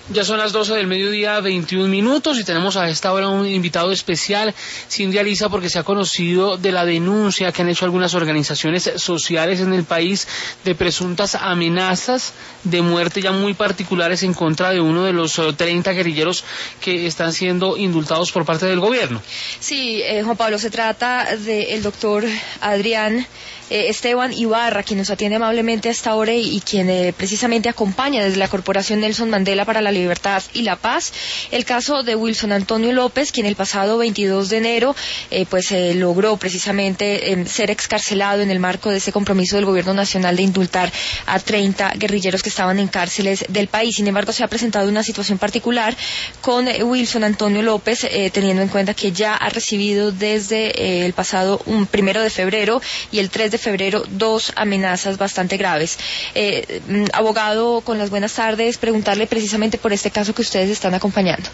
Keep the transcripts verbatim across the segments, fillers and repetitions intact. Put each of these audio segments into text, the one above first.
Ya son las doce del mediodía, veintiún minutos, y tenemos a esta hora un invitado especial, Cindy Aliza, porque se ha conocido de la denuncia que han hecho algunas organizaciones sociales en el país de presuntas amenazas de muerte ya muy particulares en contra de uno de los treinta guerrilleros que están siendo indultados por parte del gobierno. Sí, eh, Juan Pablo, se trata del doctor Adrián Eh, Esteban Ibarra, quien nos atiende amablemente a esta hora y, y quien eh, precisamente acompaña desde la Corporación Nelson Mandela para la Libertad y la Paz el caso de Wilson Antonio López, quien el pasado veintidós de enero eh, pues eh, logró precisamente eh, ser excarcelado en el marco de ese compromiso del Gobierno Nacional de indultar a treinta guerrilleros que estaban en cárceles del país. Sin embargo, se ha presentado una situación particular con eh, Wilson Antonio López, eh, teniendo en cuenta que ya ha recibido desde eh, el pasado un primero de febrero y el tres de febrero dos amenazas bastante graves. Eh, abogado, con las buenas tardes, preguntarle precisamente por este caso que ustedes están acompañando.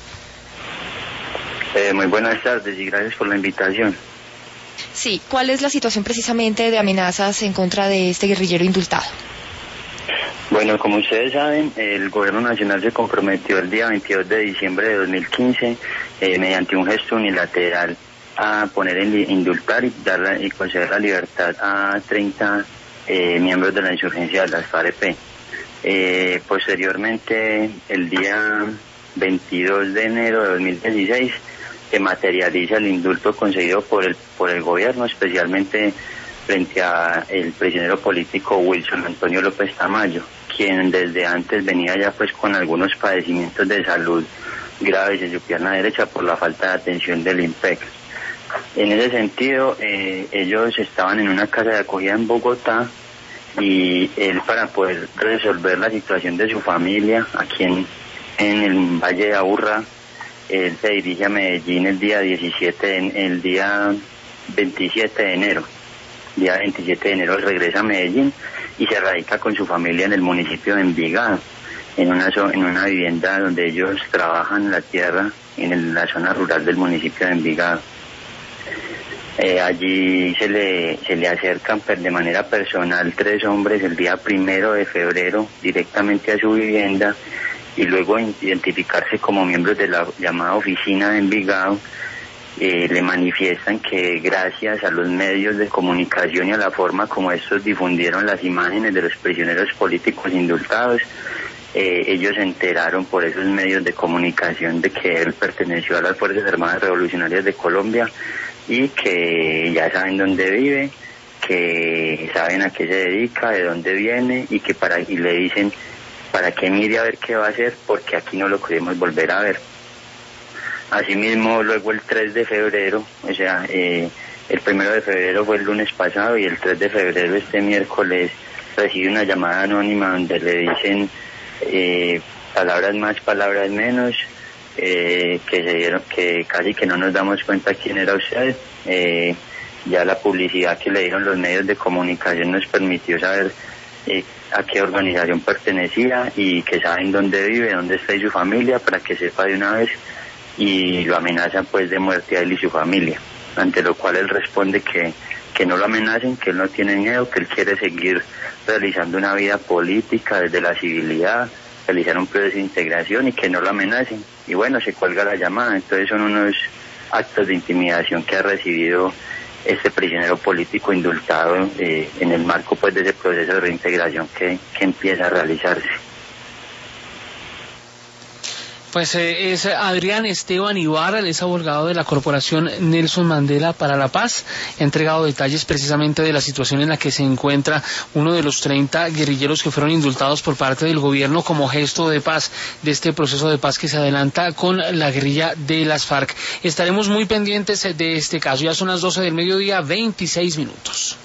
Eh, muy buenas tardes y gracias por la invitación. Sí, ¿cuál es la situación precisamente de amenazas en contra de este guerrillero indultado? Bueno, como ustedes saben, el Gobierno Nacional se comprometió el día veintidós de diciembre de dos mil quince eh, mediante un gesto unilateral a poner en indultar y dar la, y conceder la libertad a treinta eh, miembros de la insurgencia de las FARC. Eh, posteriormente, el día veintidós de enero de dos mil dieciséis, se materializa el indulto concedido por el por el gobierno, especialmente frente a el prisionero político Wilson Antonio López Tamayo, quien desde antes venía ya pues con algunos padecimientos de salud graves en su pierna derecha por la falta de atención del INPEC. En ese sentido, eh, ellos estaban en una casa de acogida en Bogotá y él, para poder resolver la situación de su familia aquí en, en el Valle de Aburrá, él se dirige a Medellín el día diecisiete, el día veintisiete de enero. Día veintisiete de enero regresa a Medellín y se radica con su familia en el municipio de Envigado, en una en una vivienda donde ellos trabajan la tierra en el, la zona rural del municipio de Envigado. Eh, allí se le se le acercan de manera personal tres hombres el día primero de febrero directamente a su vivienda, y luego identificarse como miembros de la llamada oficina de Envigado, eh, le manifiestan que gracias a los medios de comunicación y a la forma como estos difundieron las imágenes de los prisioneros políticos indultados, eh, ellos se enteraron por esos medios de comunicación de que él perteneció a las Fuerzas Armadas Revolucionarias de Colombia y que ya saben dónde vive, que saben a qué se dedica, de dónde viene, y que para y le dicen para que mire a ver qué va a hacer, porque aquí no lo queremos volver a ver. Asimismo, luego el tres de febrero, o sea, eh, el primero de febrero fue el lunes pasado, y el tres de febrero, este miércoles, recibe una llamada anónima donde le dicen eh, palabras más, palabras menos, Eh, que se dieron, que casi que no nos damos cuenta quién era usted. Eh, ya la publicidad que le dieron los medios de comunicación nos permitió saber eh, a qué organización pertenecía y que saben dónde vive, dónde está y su familia, para que sepa de una vez, y lo amenazan pues de muerte a él y su familia, ante lo cual él responde que, que no lo amenacen, que él no tiene miedo, que él quiere seguir realizando una vida política desde la civilidad, realizar un proceso de integración y que no lo amenacen. Y bueno, se cuelga la llamada. Entonces son unos actos de intimidación que ha recibido este prisionero político indultado eh, en el marco pues de ese proceso de reintegración que, que empieza a realizarse. Pues eh, es Adrián Esteban Ibarra, él es abogado de la Corporación Nelson Mandela para la Paz. Ha entregado detalles precisamente de la situación en la que se encuentra uno de los treinta guerrilleros que fueron indultados por parte del gobierno como gesto de paz, de este proceso de paz que se adelanta con la guerrilla de las FARC. Estaremos muy pendientes de este caso. Ya son las doce del mediodía, veintiséis minutos.